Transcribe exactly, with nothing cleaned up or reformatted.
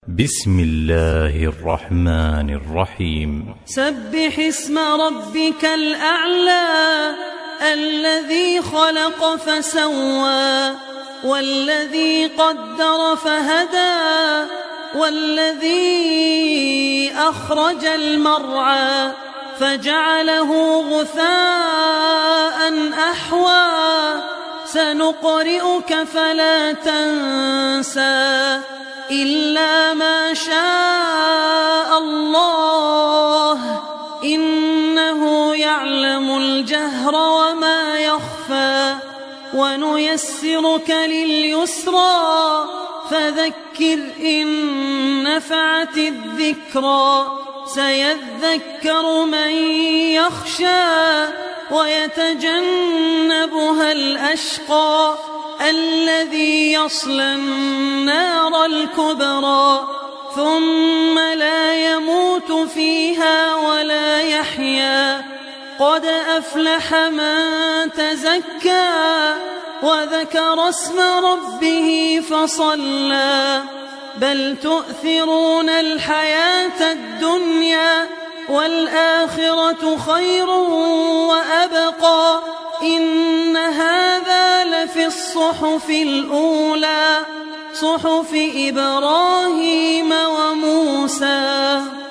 بسم الله الرحمن الرحيم. سبح اسم ربك الأعلى الذي خلق فسوى والذي قدر فهدى والذي أخرج المرعى فجعله غثاء أحوى سنقرئك فلا تنسى إلا ما شاء الله إنه يعلم الجهر وما يخفى ونيسرك لليسرى فذكر إن نفعت الذكرى سيذكر من يخشى ويتجنبها الأشقى الذي يصلى النار الكبرى ثم لا يموت فيها ولا يحيا قد أفلح من تزكى وذكر اسم ربه فصلى بل تؤثرون الحياة الدنيا والآخرة خير وأبقى إن هذا لفي الصحف الأولى صحف إبراهيم وموسى.